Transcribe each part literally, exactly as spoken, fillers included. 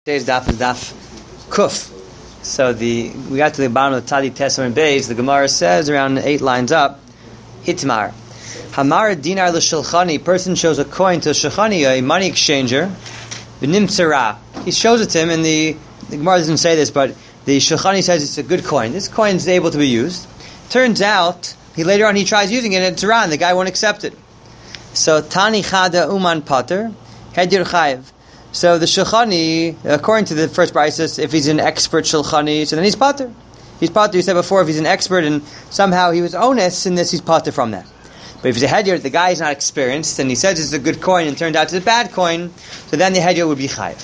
Today's daf is daf kuf. So the we got to the bottom of the Tadi Tesser and Beis. The Gemara says around eight lines up, Itmar. Hamar dinar l'shulchani. Person shows a coin to a shulchani, a money exchanger. V'nimtzara. He shows it to him, and the, the Gemara doesn't say this, but the shulchani says it's a good coin. This coin is able to be used. Turns out, he later on he tries using it, and it's around. The guy won't accept it. So Tani chada uman pater hedir chayiv. So the shulchani, according to the first braysos, if he's an expert shulchani, so then he's pater. He's pater. You said before, if he's an expert and somehow he was onus in this, he's pater from that. But if he's a hedyot, the guy is not experienced, and he says it's a good coin and turned out it's a bad coin, so then the hedyot would be chayiv.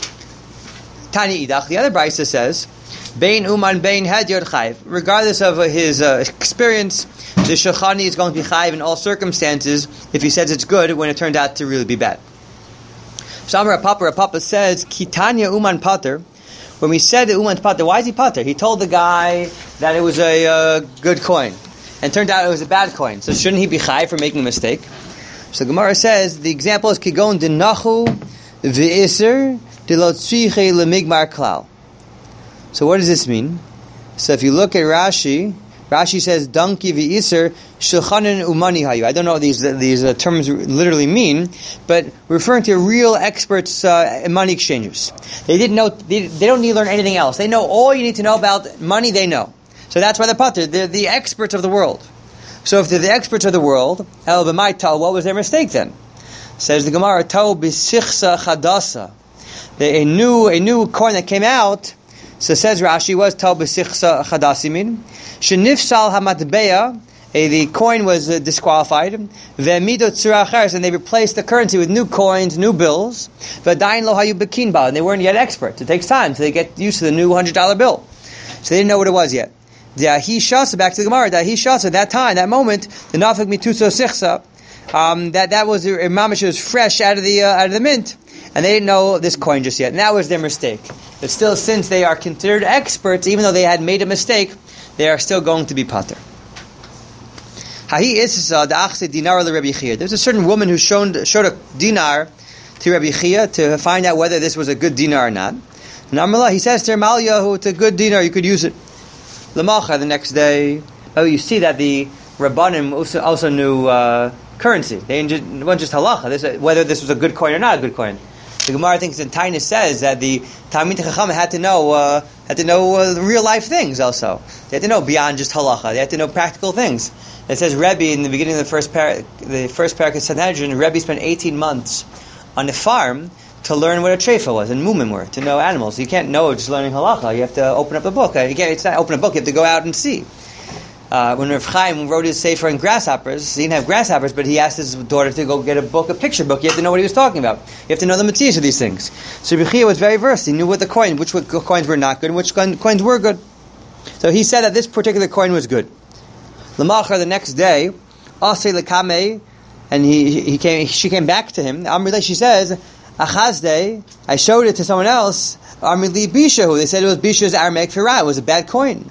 Tani idach, the other brayso says, bein uman bein hedyot chayiv. Regardless of his uh, experience, the shulchani is going to be chayiv in all circumstances if he says it's good when it turned out to really be bad. Shamar Papa Papa says, Kitanya Uman Pater. When we said the Uman Pater, why is he Pater? He told the guy that it was a uh, good coin, and turned out it was a bad coin. So shouldn't he be chai for making a mistake? So Gemara says the example is Kigon Dinachu V'iser Dilotziche Lemigmar Klal. So what does this mean? So if you look at Rashi, Rashi says, Danki v'iser shulchanin umani hayu. I don't know what these these uh, terms literally mean, but referring to real experts uh, in money exchangers. They didn't know. They, they don't need to learn anything else. They know all you need to know about money. They know. So that's why they're pater. They're the experts of the world. So if they're the experts of the world, el b'may tal, what was their mistake then? Says the Gemara, tal b'sichsa chadasa. A new a new coin that came out. So says Rashi, was tal b'sichsa chadasimin. Shenifsal hamatbeya, the coin was uh, disqualified. Ve'midot tzura acheres, and they replaced the currency with new coins, new bills. V'dayin lo hayu bekin ba, and they weren't yet experts. It takes time till they get used to the new hundred dollar bill. So they didn't know what it was yet. Dahi shasa, back to the Gemara. Dahi shasa, at that time, that moment, the nafik mituso sichsa, um, that that was a mamish was fresh out of the uh, out of the mint, and they didn't know this coin just yet. And that was their mistake. But still, since they are considered experts, even though they had made a mistake, they are still going to be pater. There's a certain woman who showed, showed a dinar to Rabbi Chia to find out whether this was a good dinar or not. And he says to her, Malyahu, it's a good dinar, you could use it. L'macha, the next day. Oh, you see that the Rabbanim also, also knew uh, currency. They didn't just, just halacha, this, whether this was a good coin or not a good coin. The Gemara thinks in Tainus says that the Talmid Chacham had to know uh, had to know uh, real life things also. They had to know beyond just halacha. They had to know practical things. It says Rebbe in the beginning of the first par- the first parak of Sanhedrin, Rebbe spent eighteen months on a farm to learn what a treifa was and mumim were, to know animals. You can't know just learning halacha. You have to open up a book. You can't, it's not open a book. You have to go out and see. Uh, when Rav Chaim wrote his sefer on grasshoppers, he didn't have grasshoppers, but he asked his daughter to go get a book, a picture book. You have to know what he was talking about. You have to know the materials of these things. So Rabbi Chia was very versed. He knew what the coin, which coins were not good, and which coins were good. So he said that this particular coin was good. L'machar, the next day, Asay lekame, and he he came. She came back to him. Amrullah, she says, Achazde, I showed it to someone else. Amrli Bishahu, they said it was Bisha's Aramaic Firah. It was a bad coin.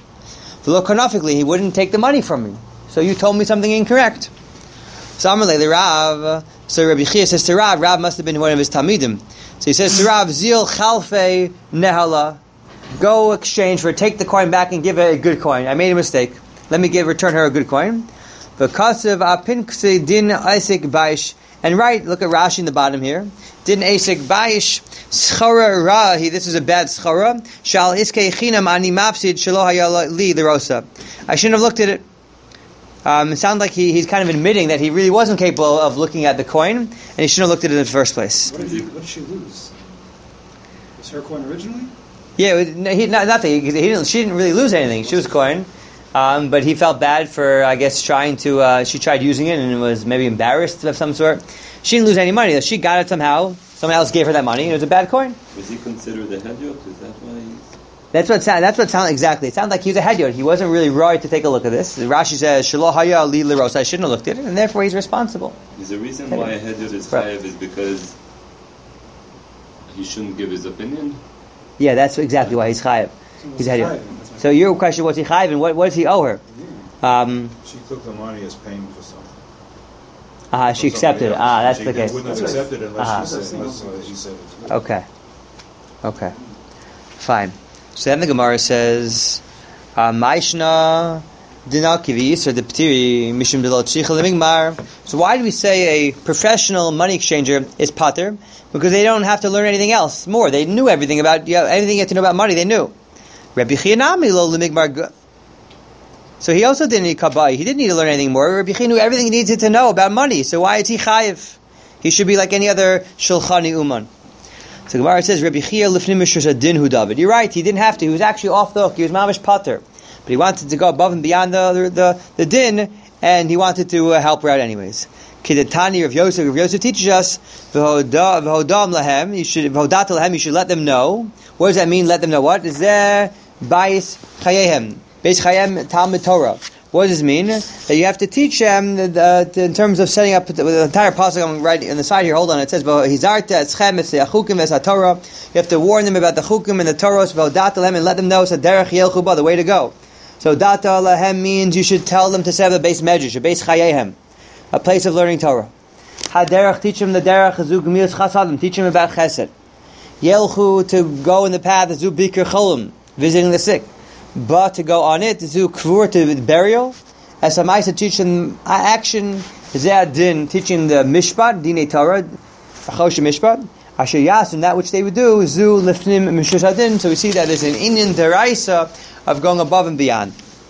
He wouldn't take the money from me. So you told me something incorrect. So Amalei Rav. So Rabbi Chia says to Rav, Rav must have been one of his Talmidim. So he says to Rav, Zil Chalfe Nehala, go exchange for it, take the coin back and give it a good coin. I made a mistake. Let me give return her a good coin. V'kasev apinksi din Isaac Baish. And right, look at Rashi in the bottom here. Din Isaac Baish schara ra. This is a bad schara. Shal iskei chinam ani mafsid shelo haya li l'rosa. I shouldn't have looked at it. Um, it sounds like he, he's kind of admitting that he really wasn't capable of looking at the coin, and he shouldn't have looked at it in the first place. What did, he, what did she lose? Was her coin originally? Yeah, it was, no, he, not, nothing. He didn't. She didn't really lose anything. She was a coin. Um, but he felt bad for, I guess, trying to, uh, she tried using it and was maybe embarrassed of some sort. She didn't lose any money. She got it somehow. Someone else gave her that money, and it was a bad coin. Was he considered a hedyot? Is that why he's... That's what sound, that's what sounded exactly. It sounded like he was a hedyot. He wasn't really right to take a look at this. Rashi says, Shelo haya li l'ros. I shouldn't have looked at it, and therefore he's responsible. Is the reason why a hedyot is chayav is because he shouldn't give his opinion? Yeah, that's exactly why he's chayav. He's a hedyot. So your question was he chayav, and what, what does he owe her? Um, she took the money as payment for something. Ah, uh, she accepted it. Ah, that's she the case. She wouldn't have accepted it unless, uh-huh. she, said, unless uh, he said it. Okay. Okay, fine. So then the Gemara says, Maishna dinakivis or the ptiri mishum delo tzicha lemigmar. So why do we say a professional money exchanger is pater? Because they don't have to learn anything else more. They knew everything about, you know, everything you had to know about money. They knew. Rabbi Chia nami lo lemigmar. So he also didn't need kabai. He didn't need to learn anything more. Rabbi Chia knew everything he needed to know about money. So why is he chayiv? He should be like any other shulchani uman. So Gemara says, Rabbi Chia lifnim mishras din hu David. You're right, he didn't have to. He was actually off the hook. He was mamish pater. But he wanted to go above and beyond the the, the din, and he wanted to uh, help her out anyways. Kidetani Rav Yosef. Rav Yosef teaches us, v'hodam lahem, you should, v'hodat lahem, you should let them know. What does that mean, let them know what? Is there bais chayehem? Bais chayem Talmud Torah. What does this mean? That you have to teach them the, the, in terms of setting up the, the entire pasuk. I'm right on the side here. Hold on. It says, "Hizarta eschem esachukim esatorah." You have to warn them about the chukim and the Torahs. V'hodata lehem, and let them know it's a derech yelchu ba, the way to go. So data lahem means you should tell them to set up a base medrash, a base chayehem, a place of learning Torah. Haderech, teach them the derech zu gemilas chasadim. Teach them about chesed. Yelchu, to go in the path zu bikr cholim, visiting the sick. But to go on it, zu kvur, to burial. As a ma'isa, teach them action. Zeh din, teaching the mishpat, dinei Torah, achosh mishpat. Asher yasim, that which they would do, zu lifnim mishus adin. So we see that there's an inyan deraisa of going above and beyond.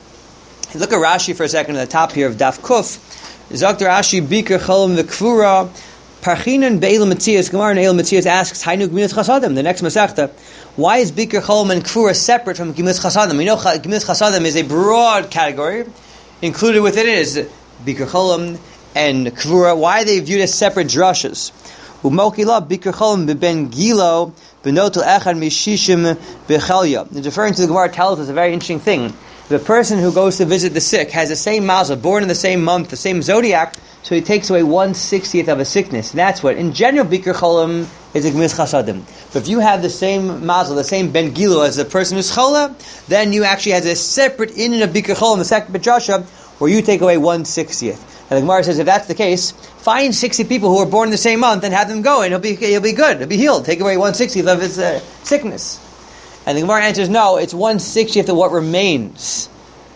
Look at Rashi for a second at the top here of Daf Kuf. Zok Rashi Biker Cholim the Kvura Parchinan Be'el Matzias. Gemara and Eil Matzias asks, Hainu Gemilas Chasadim, the next Masechta. Why is Biker Cholim and Kvura separate from Gemilas Chasadim? We know Gemilas Chasadim is a broad category. Included within it is Biker Cholim and Kvura. Why are they viewed as separate drushes? Umokila Biker Cholim Ben Gilo Benotel Echad Mishishim Bechelya. Referring to the Gemara tells us a very interesting thing. The person who goes to visit the sick has the same mazel, born in the same month, the same zodiac, so he takes away one sixtieth of a sickness. And that's what, in general, Bikur Cholim is a Gemilas Chasadim. But if you have the same mazel, the same Ben Gilo as the person who's Chola, then you actually have a separate in and of Bikur Cholim, the second Petrasha, where you take away one sixtieth. And the Gemara says, if that's the case, find sixty people who were born in the same month and have them go, and he'll be he'll be good, he'll be healed. Take away one sixtieth of his uh, sickness. And the Gemara answers, no, it's one sixtieth of what remains.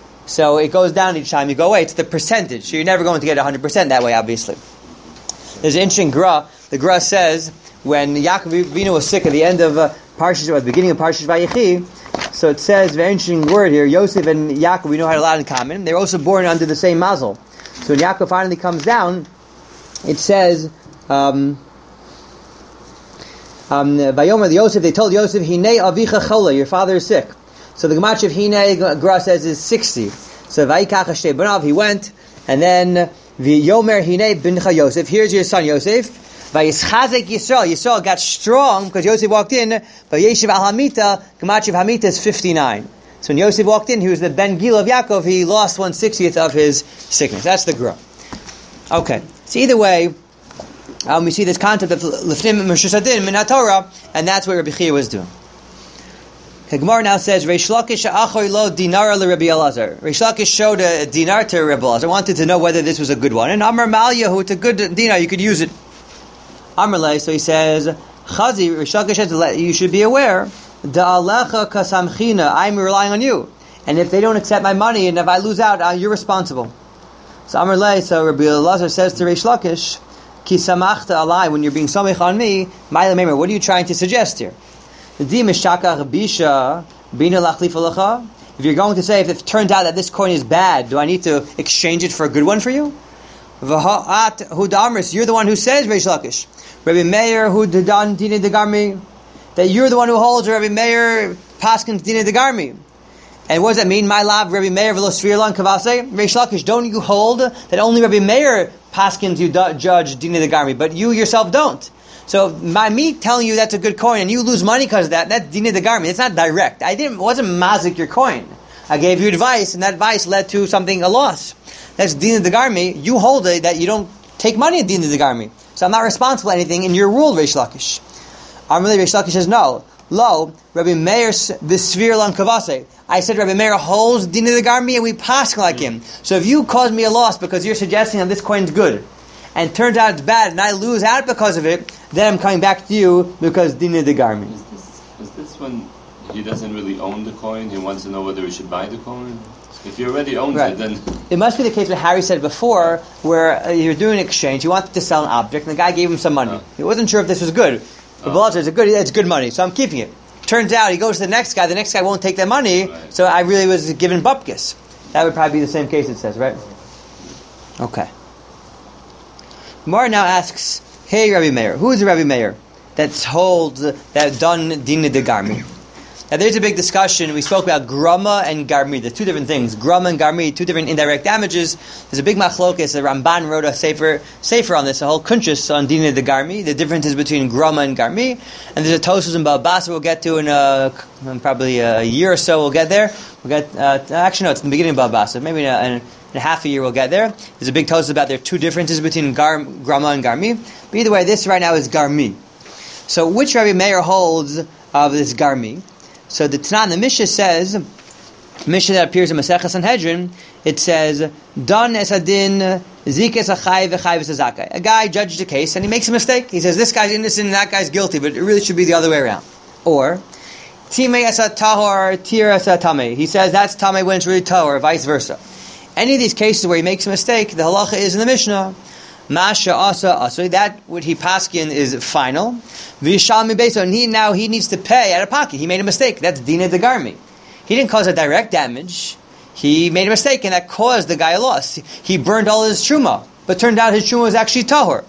So it goes down each time you go away. It's the percentage. So you're never going to get one hundred percent that way, obviously. There's an interesting gra. The gra says, when Yaakov Avinu was sick at the end of uh, Parshat, or at the beginning of Parshat Vayechi, so it says, very interesting word here, Yosef and Yaakov, we know had a lot in common. They're also born under the same mazel. So when Yaakov finally comes down, it says, um, Um, Vayomer Yosef, they told Yosef, Hinei avicha chola, your father is sick. So the Gemach of Hinei Gra says is sixty. So Vayikach Hashtei Banav, he went, and then Vayomer Hinei bincha Yosef, here's your son Yosef. Vayischazek Yisrael, Yisrael got strong because Yosef walked in. Vayeshiv al Hamita, Gemach of Hamita is fifty-nine. So when Yosef walked in, he was the Ben Gil of Yaakov, he lost one sixtieth of his sickness. That's the Gra. Okay, so either way, Um, we see this concept of lifnim mishusadin min haTorah, and that's what Rabbi Chia was doing. The Gemara now says, Reish Lakish achoy lo dinara le Rabbi Elazar. Reish Lakish showed a dinar to Rabbi Elazar. Wanted to know whether this was a good one. And Amar Malyahu, it's a good dinar, you could use it. Amar Lei, so he says, Chazi, Reish Lakish says, you should be aware, Da'alecha kasamchina, I'm relying on you. And if they don't accept my money, and if I lose out, uh, you're responsible. So Amar Lei, so Rabbi Elazar says to Reish Lakish, Ki samachta alai, when you're being samech on me, ma'ila memer, what are you trying to suggest here? If you're going to say, if it turns out that this coin is bad, do I need to exchange it for a good one for you? You're the one who says, Reish Lakish, Rabbi Meir hu dedan dine degarmi, that you're the one who holds Rabbi Meir paskins dine degarmi. And what does that mean? My love, Rabbi Meir v'lo svirlan kavase. Reish Lakish, don't you hold that only Rabbi Meir paskins you do, judge dina the garmi, but you yourself don't? So by me telling you that's a good coin and you lose money because of that, that's dina the garmi. It's not direct. I didn't wasn't mazik your coin. I gave you advice, and that advice led to something a loss. That's dina the garmi. You hold it that you don't take money at dina the garmi. So I'm not responsible for anything in your rule, Reish Lakish. Amrli Reish Lakish says no. Lo, Rabbi Meir v'svir lan kavase. I said Rabbi Meir holds dina the garmi and we pass like him. So if you cause me a loss because you're suggesting that this coin's good, and it turns out it's bad, and I lose out because of it, then I'm coming back to you because dina the garmi. Is this, is when he doesn't really own the coin, he wants to know whether he should buy the coin? If he already owns right. it, then... It must be the case what Harry said before, where uh, you're doing an exchange, you wanted to sell an object, and the guy gave him some money. Oh. He wasn't sure if this was good. But Oh. it's good, it's good money, so I'm keeping it. Turns out, he goes to the next guy, the next guy won't take that money, Right. so I really was given bupkis. That would probably be the same case, it says, right? Okay. Mar now asks, hey Rabbi Meir, who is the Rabbi Meir that holds that done dina de garmi? Now there's a big discussion. We spoke about grama and garmi. There's two different things. Grama and garmi, two different indirect damages. There's a big machlokes. The Ramban wrote a sefer, sefer on this, a whole kunchus on dina de garmi, the differences between grama and garmi. And there's a Tosfos in Baba Basra we'll get to in, a, in probably a year or so. We'll get there. We'll get uh, actually no, it's in the beginning of Baba Basra. Maybe in a, in a half a year we'll get there. There's a big Tosfos about there are two differences between gar, grama and garmi. But either way, this right now is garmi. So which Rabbi Meir holds of this garmi? So the Tanan, the Mishnah says, Mishnah that appears in Masechah Sanhedrin, it says, "Dan es adin zikes achay v'chay v'sazakai." A guy judges a case and he makes a mistake. He says, "This guy's innocent and that guy's guilty," but it really should be the other way around. Or Timei es tahor, tir es tamei. He says that's tamei when it's really tahor, or vice versa. Any of these cases where he makes a mistake, the halacha is in the Mishnah. Masha asa asa. That what he paskin is final. V'yishal mibeso, and he now he needs to pay out of pocket. He made a mistake. That's dina de garmi. He didn't cause a direct damage. He made a mistake, and that caused the guy a loss. He burned all his truma, but turned out his truma was actually tahor.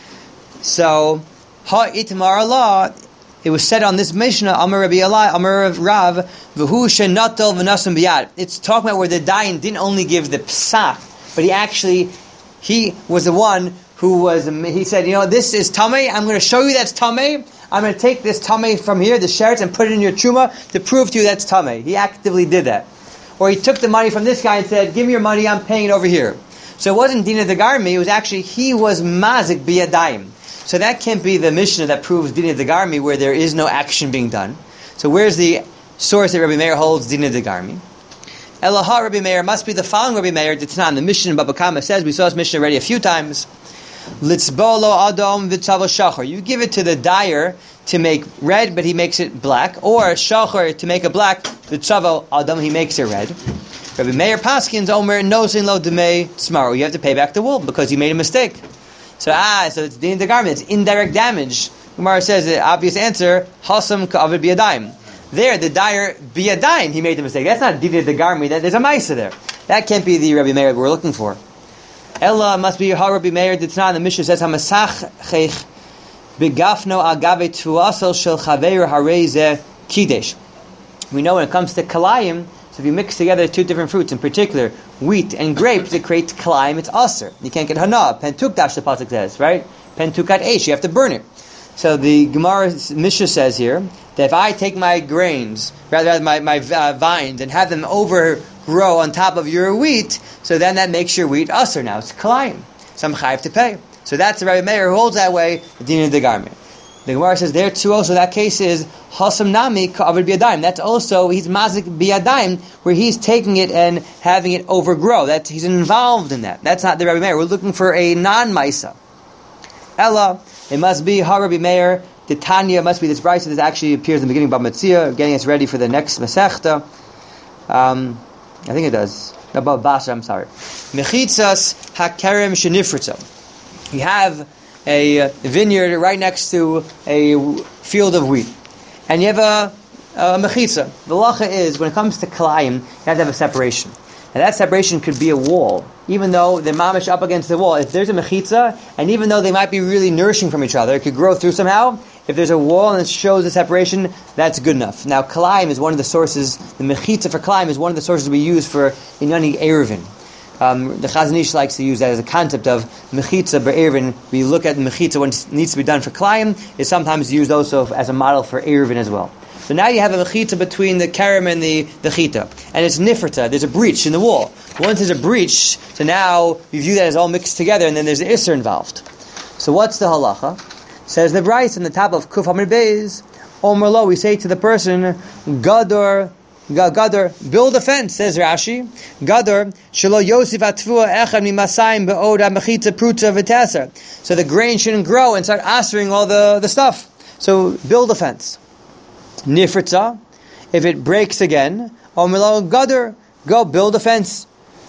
So ha itmar Allah. It was said on this Mishnah, Amar Rabbi Eli, Amar Rav, V'hu shenatel v'nasum biyad. It's talking about where the dayan didn't only give the psak, but he actually. He was the one who was, he said, you know, this is tamei, I'm going to show you that's tamei, I'm going to take this tamei from here, the sheretz, and put it in your truma to prove to you that's tamei. He actively did that. Or he took the money from this guy and said, give me your money, I'm paying it over here. So it wasn't dina de garmi, it was actually, he was mazik biyadayim. So that can't be the Mishnah that proves dina de garmi where there is no action being done. So where's the source that Rabbi Meir holds dina de garmi? Elaha Rabbi Meir must be the following Rabbi Meir. The Tanan, the Mishnah in Baba Kama says, we saw this Mishnah already a few times. Litzbolo Adam v'tzavo shachar. You give it to the dyer to make red, but he makes it black, or shachar to make it black. V'tzavo Adam, he makes it red. Rabbi Meir Paskins Omer nosin lo demei tzmaro. You have to pay back the wool because you made a mistake. So ah, so it's din de garment. It's indirect damage. Gemara says the obvious answer: hasam ka'avid biyadayim. There, the dyer biyadayim, he made the mistake. That's not dina de garmi. That there's a ma'isa there. That can't be the Rabbi Meir we're looking for. Ella must be ha Rabbi Meir. The Tanan, the Mishnah says hamasach cheich begafno agave tuasel shel chaver harei kidesh. We know when it comes to kalayim, so if you mix together two different fruits, in particular wheat and grapes, it creates kalayim. It's aser. You can't get hana. Pentukdash, the pasuk says, right? Pentukat eish. You have to burn it. So the Gemara Mishnah says here that if I take my grains, rather my my uh, vines, and have them overgrow on top of your wheat, so then that makes your wheat aser. Now it's kalayim. So I'm chayiv to pay. So that's the Rabbi Meir who holds that way. The din of the garment. The Gemara says there too. Also, that case is hasam nami ka'avid biyadayim. That's also he's mazik biyadayim, where he's taking it and having it overgrow. That he's involved in that. That's not the Rabbi Meir. We're looking for a non-maisa. Ella, it must be ha Rabbi Meir. The Tanya must be this brayso that actually appears in the beginning of Bava Metzia, getting us ready for the next Masechta. Um, I think it does. Bava Basra, I'm sorry. Mechitzas hakerem shenifritza. You have a vineyard right next to a field of wheat, and you have a, a mechitza. The lacha is when it comes to kalayim, you have to have a separation, and that separation could be a wall. Even though they're mamish up against the wall, if there's a mechitza, and even though they might be really nourishing from each other, it could grow through somehow. If there's a wall and it shows the separation, that's good enough. Now, kalayim is one of the sources. The mechitza for kalayim is one of the sources we use for inyani eruvin. Um, the Chazon Ish likes to use that as a concept of mechitza be'eruvin. We look at mechitza when it needs to be done for kalayim. It's sometimes used also as a model for eruvin as well. So now you have a mechitza between the karam and the, the chita. And it's nifrita. There's a breach in the wall. Once there's a breach, so now we view that as all mixed together, and then there's an isser involved. So what's the halacha? Says the Bryce on the top of Kuf Hamid Beis, Omer Lo, we say to the person, Gador, Gador, build a fence, says Rashi. Gador, Shelo Yosef Atvua Echad Mimasayim Be'oda Mechitza Prutza V'Tesa. So the grain shouldn't grow and start answering all the, the stuff. So build a fence. Nifritza, if it breaks again, Omelo Gadar, go build a fence.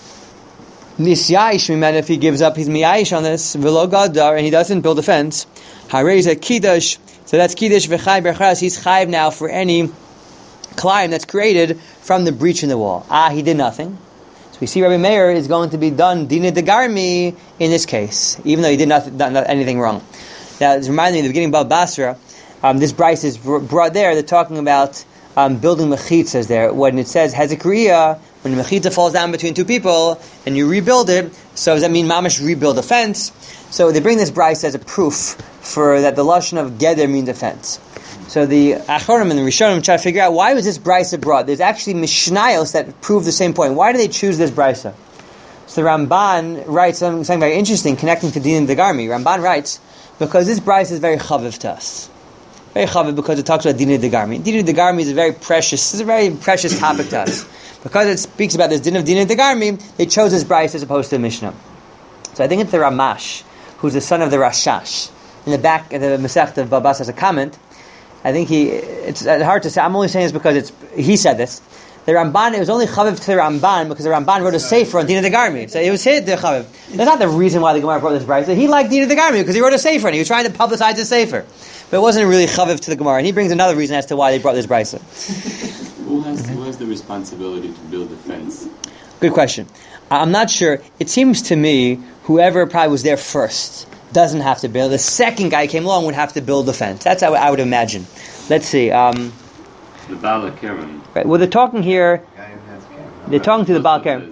Nisyayish Mimena, if he gives up his miyayish on this, Velo Gadar, and he doesn't build a fence, Hareza Kiddush, so that's Kiddush V'chai Berchas, he's chayv now for any climb that's created from the breach in the wall. Ah, he did nothing. So we see Rabbi Meir is going to be done Dina Degarmi in this case, even though he did not, not, not anything wrong. Now, it's reminding me of the beginning of Bab Basra, um, this Bryce is brought there, they're talking about um, building mechitzas there. When it says Hezekriya, when the mechitza falls down between two people and you rebuild it, so does that mean mamash rebuild a fence? So they bring this Bryce as a proof for that the lashon of geder means a fence. So the Achronim and the Rishonim try to figure out why was this Brisa brought. There's actually Mishnayos that prove the same point. Why do they choose this Brisa? So the Ramban writes something, something very interesting connecting to Din and Degarmi. Ramban writes, because this Brisa is very chaviv to us. Very chaviv because it talks about Din and Degarmi. Din and Degarmi is a very precious, it's a very precious topic to us. Because it speaks about this Din of Din and Degarmi, they chose this Brisa as opposed to the Mishnah. So I think it's the Ramash, who's the son of the Rashash. In the back of the Masechta of Babas has a comment. I think he, it's hard to say, I'm only saying this because it's, he said this. The Ramban, it was only chaviv to the Ramban because the Ramban wrote a sefer on Dina Degarmi. So it was his the chaviv. That's not the reason why the Gemara brought this brayso. He liked Dina Degarmi because he wrote a sefer and he was trying to publicize his sefer. But it wasn't really chaviv to the Gemara. And he brings another reason as to why they brought this brayso. Who has, who has the responsibility to build the fence? Good question. I'm not sure. It seems to me whoever probably was there first doesn't have to build. The second guy came along would have to build the fence. That's how I would imagine. Let's see. Um, the Baal Kerem. Right. Well, they're talking here. They're talking to the Baal Kerem.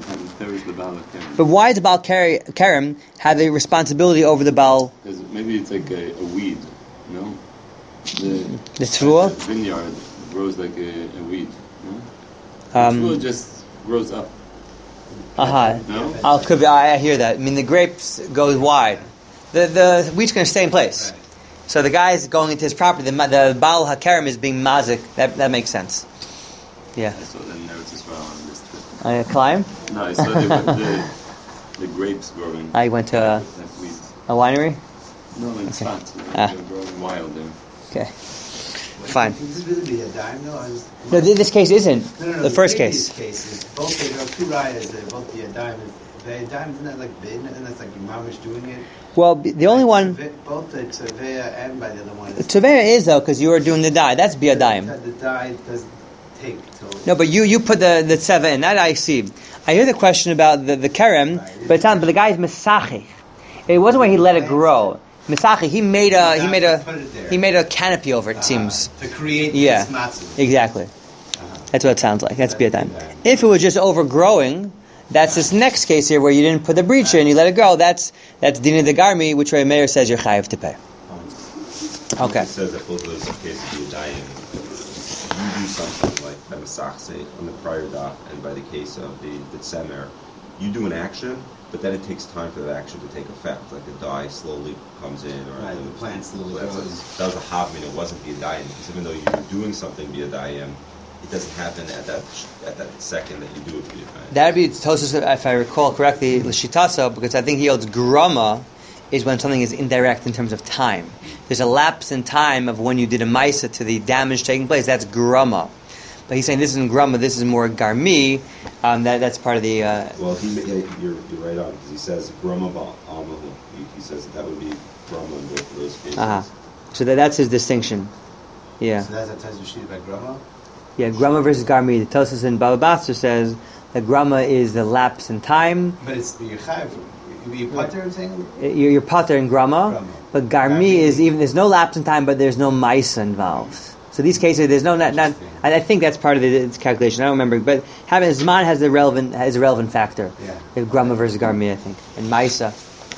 But why does Baal Kerem have a responsibility over the Baal? Because maybe it's like a, a weed, no? The, the Tzvua? The vineyard grows like a, a weed, no? Um, the Tzvua just grows up. Uh-huh. No? I'll, could be, I hear that. I mean, the grapes go wide. The the wheat's going to stay in place. So the guy's going into his property. The, the Baal HaKerem is being mazik. That that makes sense. Yeah. I saw the notes as well on this trip. I climb? No, I saw the, the, the grapes growing. I went to a, like wheat. a winery? No, in Okay. France. Ah. They're growing wild there. Okay. Fine. Would this really be a dime, though? I was, No, th- this case isn't. no, no, no, the first previous case. cases, both they are two rayas. They both be a dime. The dime isn't that like bid, and that's like mamish doing it. Well, b- the only one... Both the Tveya and by the other one. is- Tveya is, though, because you were doing the dye. That's be a dime. The, the dye doesn't take till. No, but you, you put the, the tseva in. That I see. I hear the question about the, the kerem, but it's not, but the guy's mesachich. It wasn't where he let it grow. Mesachich, he made a he made a he made a canopy over it, it seems. To create Yeah. this matzah. Exactly. Uh-huh. That's what it sounds like. That's be a dime. That's If it was just overgrowing, that's this next case here where you didn't put the breach in, you let it go. That's that's Dina Degarmi, which Ray Meir says you're chayiv to pay. Okay. It says that both of those cases you die in. You do something like the Masachse on the prior dot, and by the case of the, the Tzemer, you do an action, but then it takes time for that action to take effect. Like the dye slowly comes in, or Right, the plant slowly That's grows. a- That was a havmin. It wasn't the dayim, because even though you're doing something via dayim, it doesn't happen at that at that second that you do it via dayim. That'd be Tosfos, if I recall correctly, l'shitaso, because I think he holds grama is when something is indirect in terms of time. There's a lapse in time of when you did a maisa to the damage taking place. That's grama. But he's saying this isn't grama, this is more garmi. Um, that that's part of the. Uh, Well, he, yeah, you're, you're right on, because he says grama ba'amahu. He, he says that would be grama in both of those cases. uh-huh. So that, that's his distinction. Yeah. So that's a Taz Rashid by Grama. Yeah, grama versus garmi. The Tosfos in Baba Basra says that grama is the lapse in time. But it's the Yechayev. You putter and saying? You're, you're potter in grama, Grama. but garmi Garmi. is even there's no lapse in time, but there's no maisa involved. So these cases, there's no not. not I I think that's part of the, the calculation. I don't remember, but having zman has the relevant has a relevant factor. Yeah. The grama versus garmi, I think, and maisa.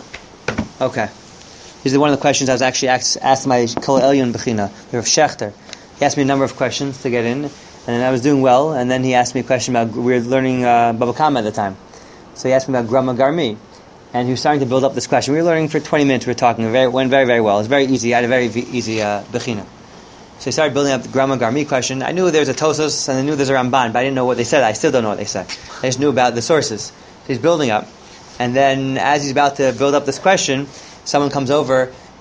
Okay, this is one of the questions I was actually asked, asked my Kol Elyon Bechina, the Rav Shechter. He asked me a number of questions to get in, and I was doing well. And then he asked me a question about we were learning uh, Baba Kama at the time, so he asked me about grama garmi. And he was starting to build up this question. We were learning for twenty minutes. We were talking. It very, went very, very well. It was very easy. I had a very v- easy uh, bechina. So he started building up the grama garmi question. I knew there was a Tosfos and I knew there's a Ramban, but I didn't know what they said. I still don't know what they said. I just knew about the sources. So he's building up. And then as he's about to build up this question, someone comes over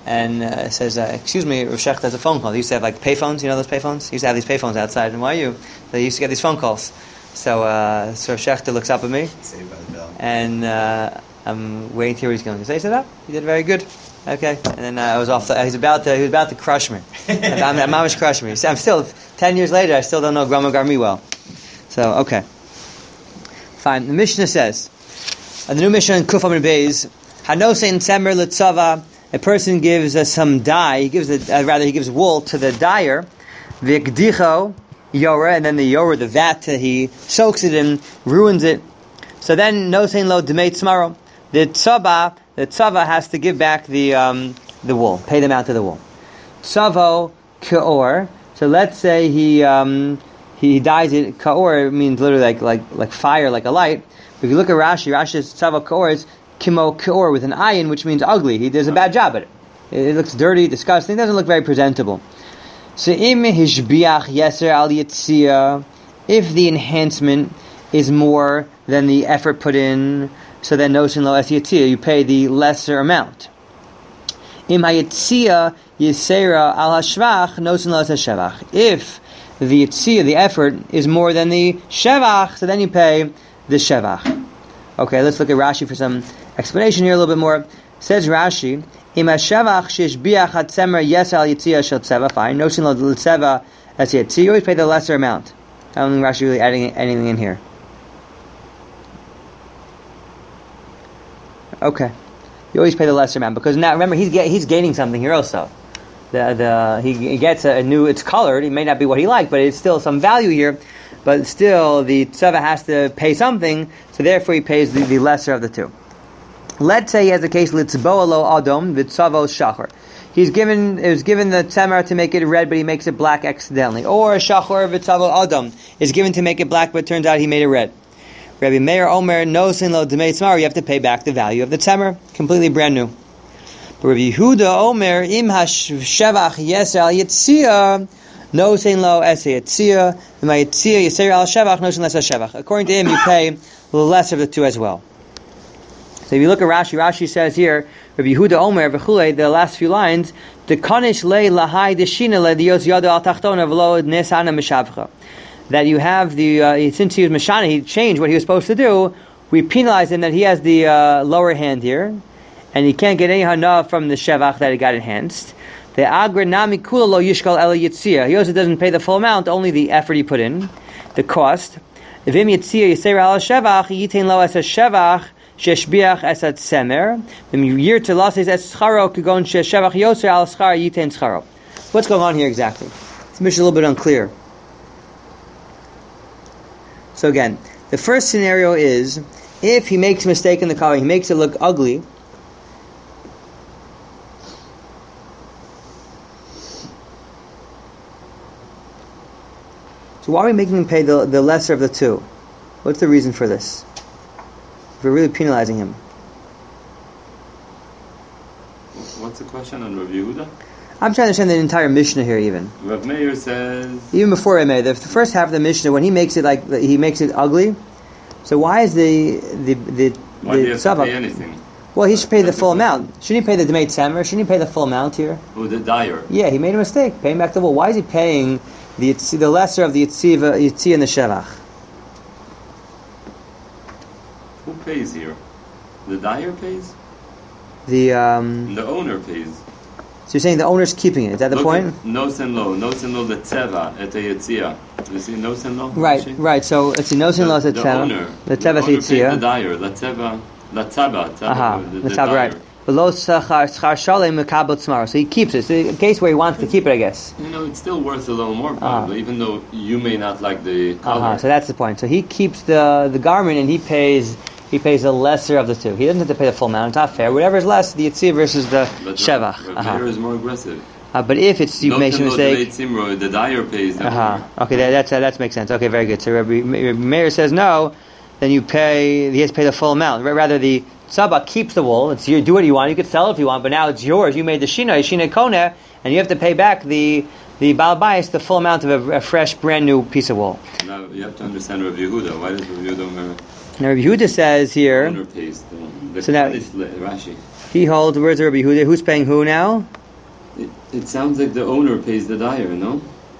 and uh, says, uh, excuse me, Rav Shecht has a phone call. They used to have like payphones, you know those payphones? They used to have these payphones outside in Y U. They used to get these phone calls. So, uh, so Rav Shecht looks up at me, Saved by the bell. and uh, I'm waiting to hear what he's going to say. He said, oh, you did very good. Okay. And then uh, I was off, the, he was about to, he was about to crush me. I'm, I'm, I'm crush me. I'm still, ten years later, I still don't know Grama Garmi well. So, okay. Fine. The Mishnah says, uh, the new Mishnah in Kuf Amud Beis, Hanosein Tzemer L'Tzava, a person gives uh, some dye, he gives a, uh, rather he gives wool to the dyer, V'Kdicho Yora, and then the Yora, the vat, uh, he soaks it in, ruins it. So then Nosein Lo Demei Tzmaro, the Tzava, the Tzava has to give back the um, the wool, pay them out to the wool. Tzavo Keor, so let's say he um, he dyes it, Keor means literally like, like, like fire, like a light. If you look at Rashi, Rashi's Tzavo Keor is Kimo Keor with an ayin, which means ugly. He does a bad job at it. It looks dirty, disgusting, doesn't look very presentable. So im hishbiach yeser al yitzia, if the enhancement is more than the effort put in, so then nosin lo es yitzia, you pay the lesser amount. Im hayitzia yisera al hashvach, nosin lo es hashevach. If the yitzia, the effort, is more than the shevach, so then you pay the shevach. Okay, let's look at Rashi for some explanation here a little bit more. Says Rashi, Im hashevach sheshbiach hatzemer yes al yitzia shel tzeva, fine. Nosin lo tzeva es yitzia, you always pay the lesser amount. I don't think Rashi really adding anything in here. Okay, you always pay the lesser amount because now remember he's get, he's gaining something here also. The the he, he gets a, a new. It's colored. It may not be what he liked, but it's still some value here. But still, the tzeva has to pay something, so therefore he pays the, the lesser of the two. Let's say he has a case litzboa lo adom v'tzavo shachar. He's given it was given the tzemer to make it red, but he makes it black accidentally. Or shachar v'tzavo adom is given to make it black, but it turns out he made it red. Rabbi Meir Omer nosin lo demei tzmar. You have to pay back the value of the tzemer, completely brand new. But Rabbi Yehuda Omer im hashevach yeser al yitzia nosin lo es yitzia v'ma yitzia yeser al shevach nosin lo es shevach. According to him, you pay the lesser of the two as well. So if you look at Rashi, Rashi says here, Rabbi Yehuda Omer v'chulei, the last few lines, the kanish le lahai deshina le dios yada al tachtona v'lo nesana mishavcha. That you have the, uh, since he was Mashana, he changed what he was supposed to do, we penalize him that he has the uh, lower hand here, and he can't get any hana from the shevach that he got enhanced. The agra nami kula lo yishkal ela yitzia. He also doesn't pay the full amount, only the effort he put in, the cost. Vim yitzia yiser al shevach, yitain lo es shevach, sheshbiach es at semer. Vim yir telases es scharo, kigon shevach yoser al schar yitain scharo. What's going on here exactly? It's a little bit unclear. So again, the first scenario is, if he makes a mistake in the color, he makes it look ugly, so why are we making him pay the, the lesser of the two? What's the reason for this? If we're really penalizing him. What's the question on Rav Yehuda? I'm trying to understand the entire Mishnah here even. Rav Meir says... Even before Rav Meir, the first half of the Mishnah, when he makes it like, he makes it ugly, so why is the... the, the Why the do you have to tzava, pay anything? Well, he should pay the full amount. Shouldn't he pay the Demei Tzemer? Shouldn't he pay the full amount here? Oh, the dyer. Yeah, he made a mistake. Paying back the wool. Why is he paying the the lesser of the Yitziva, Yitzi and the Shevach? Who pays here? The dyer pays? The um. The owner pays. So you're saying the owner's keeping it? Is that the Look point? Nosen lo, nosen lo the tzeva et yitzia. You see nosen lo? Right, right. So let's see. Nosen lo is the The tzeva. owner. The tzeva is owner pays the Yitzia. dyer. La tzeva, la tzaba, Aha, the, the the tzeva, dyer. right. Below schar schar shalem mekabel tzmar. So he keeps it. It's a case where he wants to keep it, I guess. You know, it's still worth a little more probably, even though you may not like the color. Uh-huh. So that's the point. So he keeps the the garment and he pays he pays the lesser of the two. He doesn't have to pay the full amount. It's not fair. Whatever is less, the Yitzir versus the But Shevach. Rav Uh-huh. Meir is more aggressive. Uh, but if it's you Noten make a lo mistake, the Tzimro, the dyer pays the uh-huh. owner. Okay, that that's, uh, that makes sense. Okay, very good. So Rabbi Meir says no, then you pay. He has to pay the full amount. Rather, the tzaba keeps the wool. It's you do what you want. You could sell it if you want, but now it's yours. You made the shina, shina kona, and you have to pay back the the baal bayis the full amount of a, a fresh, brand new piece of wool. Now, you have to understand Rabbi Yehuda. Why does Rabbi Yehuda Omer? Now Rabbi Yehuda says here. Owner pays the, the So now- Rashi. He holds. Where's Rabbi Yehuda? Who's paying who now? It, it sounds like the owner pays the dyer, no?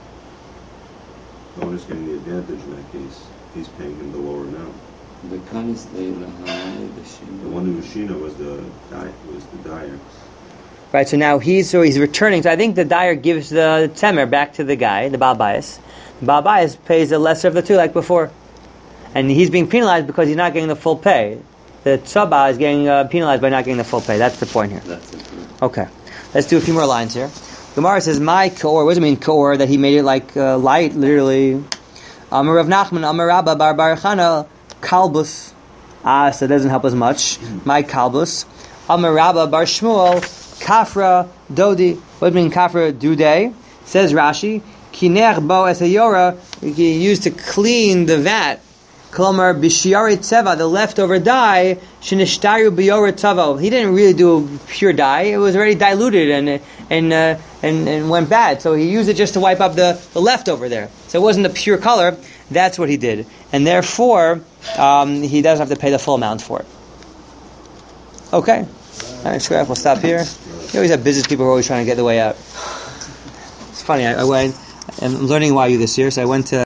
The owner's getting the advantage in that case. He's paying him the lower amount. The kanis leila the The one who was Shina was the guy, was the dyer. Right. So now he's so he's returning. So I think the dyer gives the temer back to the guy, the Baal Bayis. The Baal Bayis pays the lesser of the two, like before, and he's being penalized because he's not getting the full pay. The tzaba is getting uh, penalized by not getting the full pay. That's the point here. That's it. Okay, let's do a few more lines here. Gemara says, "My kor." What does it mean, kor? That he made it like uh, light, literally. Amar Rav Nachman, Amar Rabba Bar Bar Chana, kalbus. Ah, so it doesn't help as much. My kalbus. Amar Rabba Bar Shmuel, kafra dodi. What does it mean, kafra dude? Says Rashi, kiner bo esayora. He used to clean the vat. Kolomar b'shiari tzeva, the leftover dye, shenishtaru b'yora tzava. He didn't really do pure dye; it was already diluted and and uh, and and went bad. So he used it just to wipe up the, the leftover there. So it wasn't a pure color. That's what he did, and therefore um, he doesn't have to pay the full amount for it. Okay, all right, sure. We'll stop here. You always have business people who are always trying to get the way out. It's funny. I, I went. I'm learning Y U this year, so I went to.